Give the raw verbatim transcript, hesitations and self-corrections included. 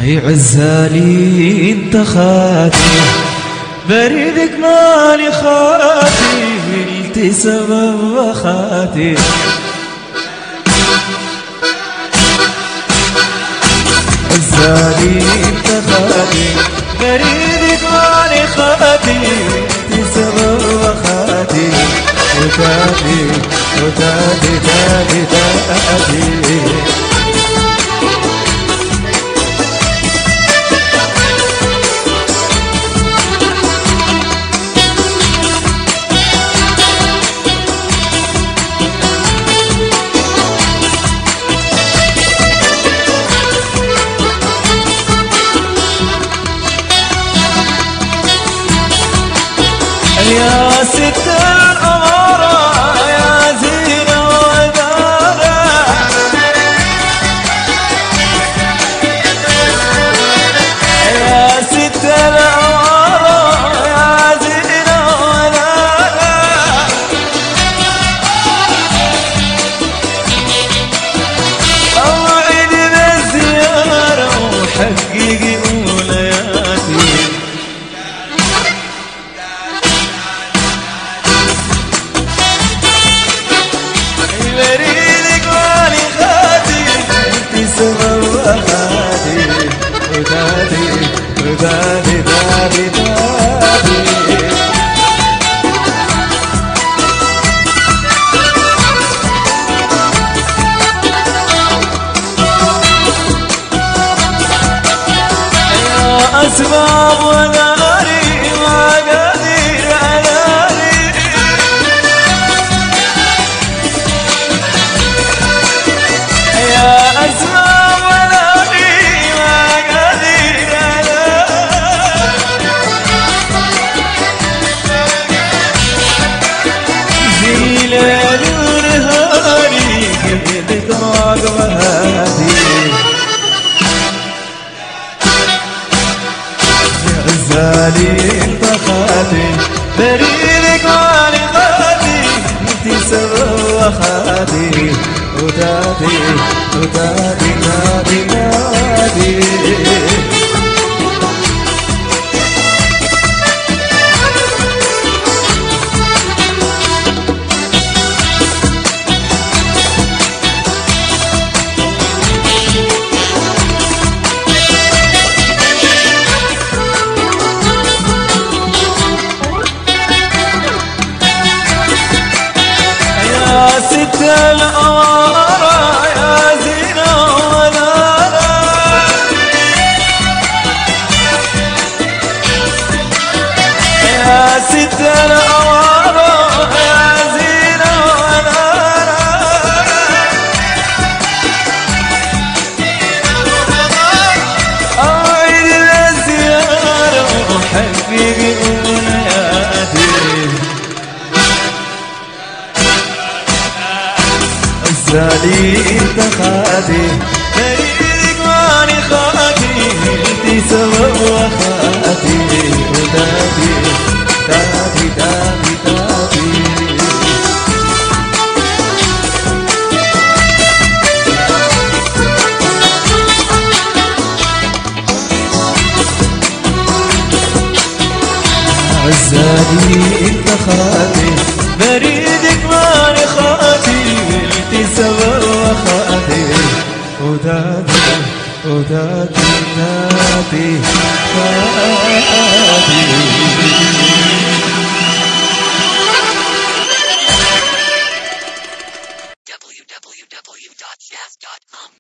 هي عزالي انت خاتي بريدك مالي خاتي انت سبب خاتي عزالي انت خاتي بريدك مالي خاتي انت سبب خاتي وتاتي وتاتي تاتي تاتي يا ست الأمارة يا زينة ودارة يا ست الأمارة يا زينة ودارة أوعدي بالزيارة وحققي أولياتي ودادي ودادي دادي دادي يا أسباب وناري ما قادر علاني يا أسباب عزالي انت خاتي بريدك مالي خاتي انت سبب خاتي وتاتي وتاتي نادي نادي ست الأمارة يا زينة ونارة يا ست الأمارة يا زينة ونارة أوعد الزيارة وحققي أمنياتي عزالي انت خاتي بريدك ماني خاتي انت سبب خاتي ودادي دادي دادي دادي عزالي انت خاتي بريدك ماني خاتي سبب خاتي ودادي ودادي نادي